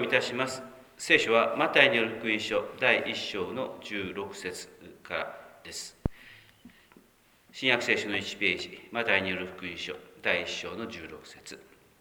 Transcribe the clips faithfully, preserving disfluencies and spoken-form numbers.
たします。聖書はマタイによる福音書だいいっ章のじゅうろく節からです。新約聖書のいちページ、マタイによる福音書だいいっ章のじゅうろく節。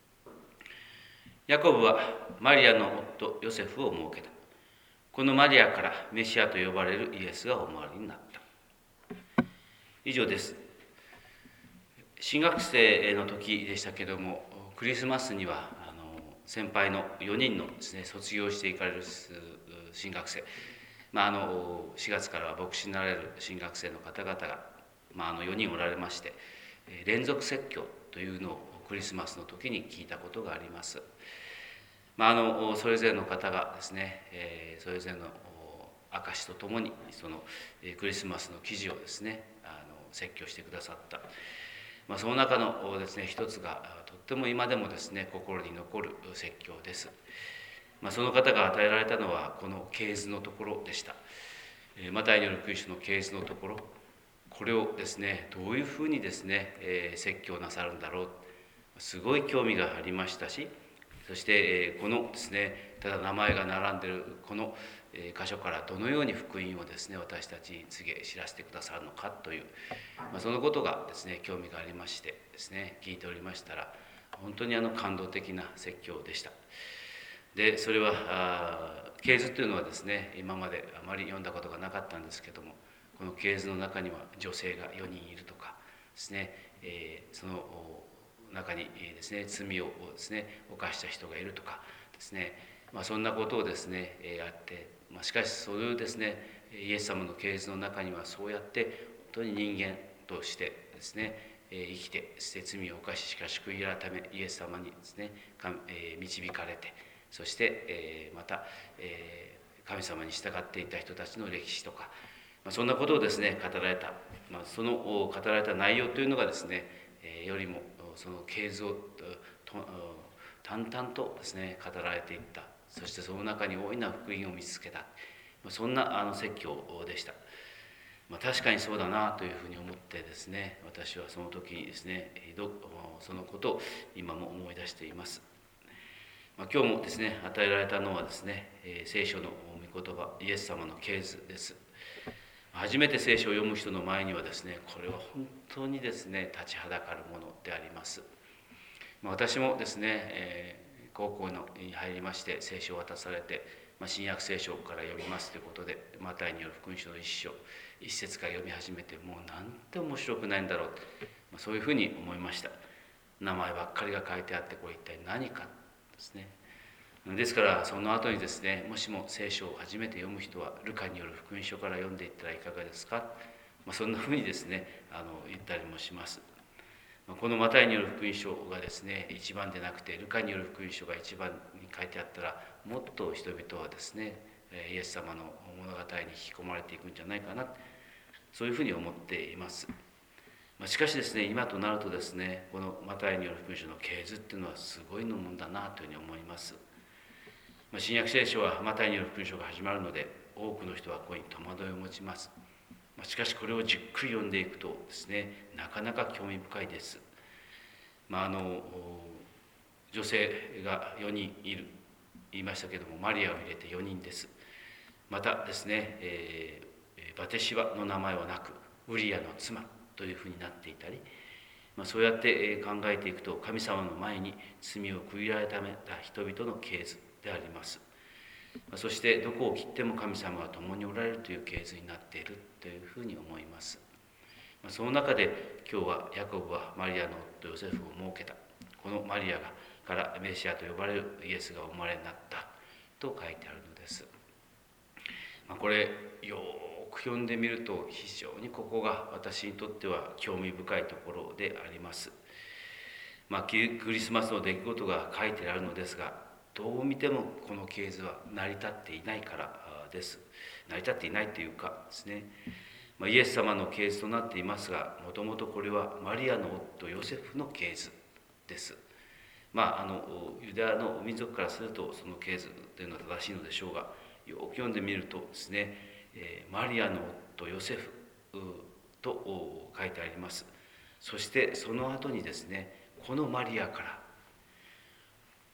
ヤコブはマリアの夫ヨセフを設けた。このマリアからメシアと呼ばれるイエスがお生まれになった。以上です。新学生の時でしたけども、クリスマスにはあの先輩のよにんのですね、卒業していかれる新学生、まあ、あのしがつからは牧師になられる新学生の方々が、まあ、あのよにんおられまして、連続説教というのをクリスマスの時に聞いたことがあります。まあ、あのそれぞれの方がですね、えー、それぞれの証とともにそのクリスマスの記事をですね、あの説教してくださった。まあ、その中のですね、一つがとっても今でもですね、心に残る説教です。まあ、その方が与えられたのはこの系図のところでした。マタイによる福音書の系図のところ、これをですね、どういうふうにですね、えー、説教なさるんだろう、すごい興味がありましたし、そしてこのですね、ただ名前が並んでいるこの箇所からどのように福音をですね、私たちに告げ知らせてくださるのかという、まあ、そのことがですね、興味がありましてですね、聞いておりましたら、本当にあの感動的な説教でした。で、それは系図というのはですね、今まであまり読んだことがなかったんですけども、この系図の中には女性がよにんいるとかですね、えー、その中にですね、罪をですね、犯した人がいるとかですね、まあ、そんなことをですね、やって、まあ、しかしそういうですね、イエス様の系図の中にはそうやって本当に人間としてですね、生きて、罪を犯し、しかし悔い改め、イエス様にですね、導かれて、そしてまた神様に従っていた人たちの歴史とか、そんなことをですね、語られた、まあ、その語られた内容というのがですね、よりもその系図を淡々とですね、語られていった。そしてその中に大いな福音を見つけた。そんなあの説教でした。まあ、確かにそうだなというふうに思ってですね、私はその時にですね、そのことを今も思い出しています。まあ、今日もですね、与えられたのはですね、聖書の御言葉、イエス様の系図です。初めて聖書を読む人の前にはですね、これは本当にですね、立ちはだかるものであります。まあ、私もですね、えー、高校に入りまして聖書を渡されて、まあ、新約聖書から読みますということで、マタイによる福音書の一章、一節から読み始めて、もうなんて面白くないんだろう、まあ、そういうふうに思いました。名前ばっかりが書いてあって、これ一体何かですね。ですからその後にですね、もしも聖書を初めて読む人はルカによる福音書から読んでいったらいかがですか、まあ、そんなふうにですね、あの言ったりもします。このマタイによる福音書がですね、一番でなくてルカによる福音書が一番に書いてあったら、もっと人々はですね、イエス様の物語に引き込まれていくんじゃないかな、そういうふうに思っています。しかしですね、今となるとですね、このマタイによる福音書の系図っていうのはすごいのもんだなというふうに思います。新約聖書はマタイによる福音書が始まるので、多くの人はここに戸惑いを持ちます。しかしこれをじっくり読んでいくとですね、なかなか興味深いです。まあ、あの女性がよにんいる言いましたけども、マリアを入れてよにんです。またですね、えー、バテシバの名前はなくウリアの妻というふうになっていたり、まあ、そうやって考えていくと、神様の前に罪を悔い改めた人々の系図であります。そしてどこを切っても神様が共におられるという系図になっているというふうに思います。その中で今日はヤコブはマリアの夫ヨセフを設けた。このマリアがからメシアと呼ばれるイエスがお生まれになったと書いてあるのです。これよく読んでみると、非常にここが私にとっては興味深いところであります。まあ、クリスマスの出来事が書いてあるのですが、どう見てもこの系図は成り立っていないからです。成り立っていないというかですね、まあ、イエス様の系図となっていますが、もともとこれはマリアの夫ヨセフの系図です。まあ、あのユダヤの民族からするとその系図というのは正しいのでしょうが、よく読んでみるとですね、マリアの夫ヨセフと書いてあります。そしてその後にですね、このマリアから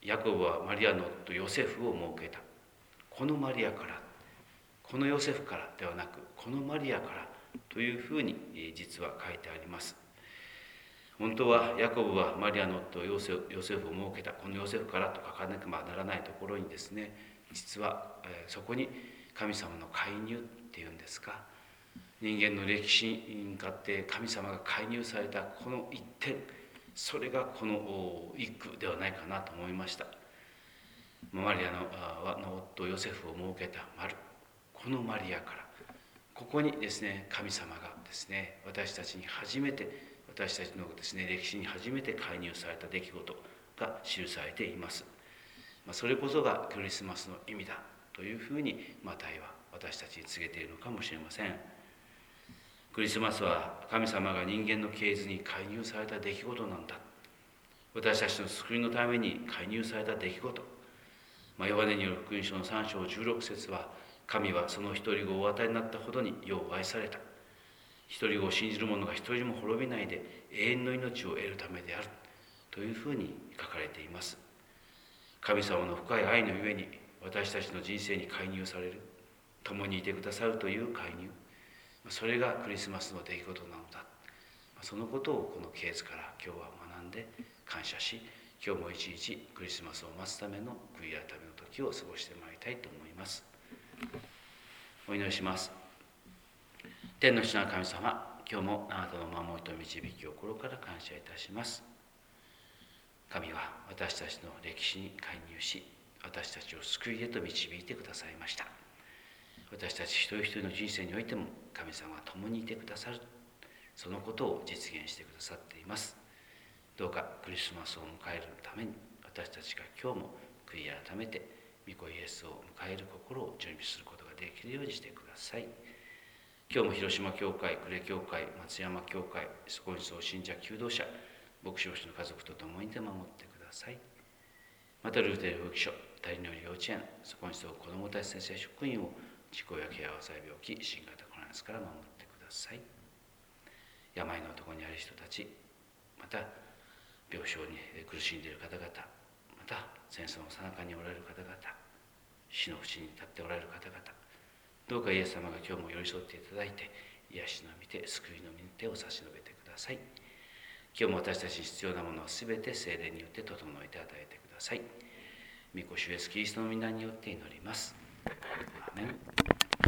ヤコブはマリアの夫ヨセフを設けた。このマリアから、このヨセフからではなく、このマリアからというふうに実は書いてあります。本当はヤコブはマリアの夫ヨセフを設けた、このヨセフからと書かなければならないところにですね、実はそこに神様の介入っていうんですか、人間の歴史に向かって神様が介入されたこの一点、それがこの一句ではないかなと思いました。マリア の, の夫ヨセフを設けた丸、このマリアから、ここにですね、神様がですね、私たちに初めて、私たちのですね、歴史に初めて介入された出来事が記されています。それこそがクリスマスの意味だというふうにマタイは私たちに告げているのかもしれません。クリスマスは神様が人間の系図に介入された出来事なんだ。私たちの救いのために介入された出来事。まあ、ヨハネによる福音書のさん章じゅうろく節は、神はその一人子をお与えになったほどによう愛された。一人子を信じる者が一人も滅びないで永遠の命を得るためであるというふうに書かれています。神様の深い愛のゆえに私たちの人生に介入される、共にいてくださるという介入、それがクリスマスの出来事なのだ。そのことをこの系図から今日は学んで感謝し、今日も一日クリスマスを待つための悔い改めの時を過ごしてまいりたいと思います。お祈りします。天の父なる神様、今日もあなたの守りと導きを心から感謝いたします。神は私たちの歴史に介入し、私たちを救いへと導いてくださいました。私たち一人一人の人生においても神様が共にいてくださる、そのことを実現してくださっています。どうかクリスマスを迎えるために私たちが今日も悔い改めて御子イエスを迎える心を準備することができるようにしてください。今日も広島教会、呉教会、松山教会、そこにそう信者求道者、牧師牧師の家族と共に守ってください。またルーテル保育所、谷の幼稚園、そこにそう子どもたち先生職員を事故やケア災病気、新型コロナウイルスから守ってください。病の男にある人たち、また病床に苦しんでいる方々、また戦争の最中におられる方々、死の淵に立っておられる方々、どうかイエス様が今日も寄り添っていただいて、癒しの御手、救いの御手を差し伸べてください。今日も私たちに必要なものはすべて聖霊によって整えて与えてください。御子主イエスキリストの皆によって祈ります。アーメン。